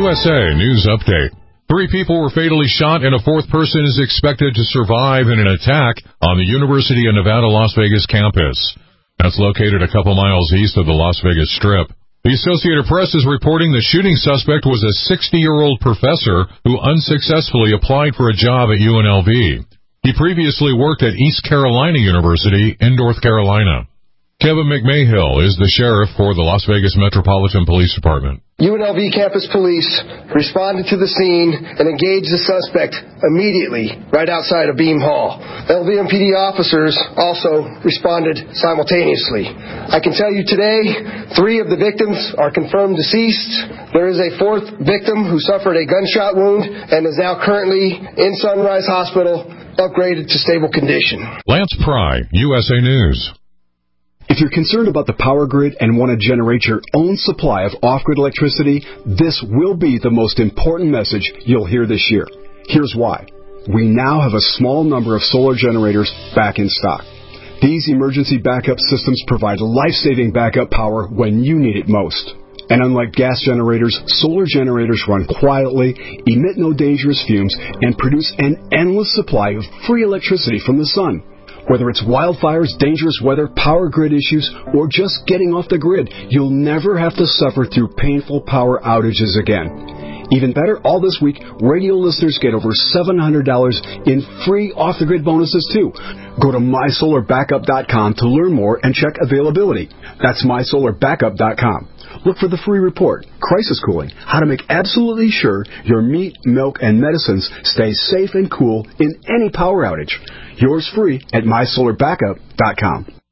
USA News Update. 3 people were fatally shot and a 4th person is expected to survive in an attack on the University of Nevada, Las Vegas campus. That's located a couple miles east of the Las Vegas Strip. The Associated Press is reporting the shooting suspect was a 60-year-old professor who unsuccessfully applied for a job at UNLV. He previously worked at East Carolina University in North Carolina. Kevin McMahill is the sheriff for the Las Vegas Metropolitan Police Department. UNLV campus police responded to the scene and engaged the suspect immediately right outside of Beam Hall. LVMPD officers also responded simultaneously. I can tell you today, 3 of the victims are confirmed deceased. There is a 4th victim who suffered a gunshot wound and is now currently in Sunrise Hospital, upgraded to stable condition. Lance Pry, USA News. If you're concerned about the power grid and want to generate your own supply of off-grid electricity, this will be the most important message you'll hear this year. Here's why. We now have a small number of solar generators back in stock. These emergency backup systems provide life-saving backup power when you need it most. And unlike gas generators, solar generators run quietly, emit no dangerous fumes, and produce an endless supply of free electricity from the sun. Whether it's wildfires, dangerous weather, power grid issues, or just getting off the grid, you'll never have to suffer through painful power outages again. Even better, all this week, radio listeners get over $700 in free off-the-grid bonuses, too. Go to MySolarBackup.com to learn more and check availability. That's MySolarBackup.com. Look for the free report, Crisis Cooling, how to make absolutely sure your meat, milk, and medicines stay safe and cool in any power outage. Yours free at MySolarBackup.com.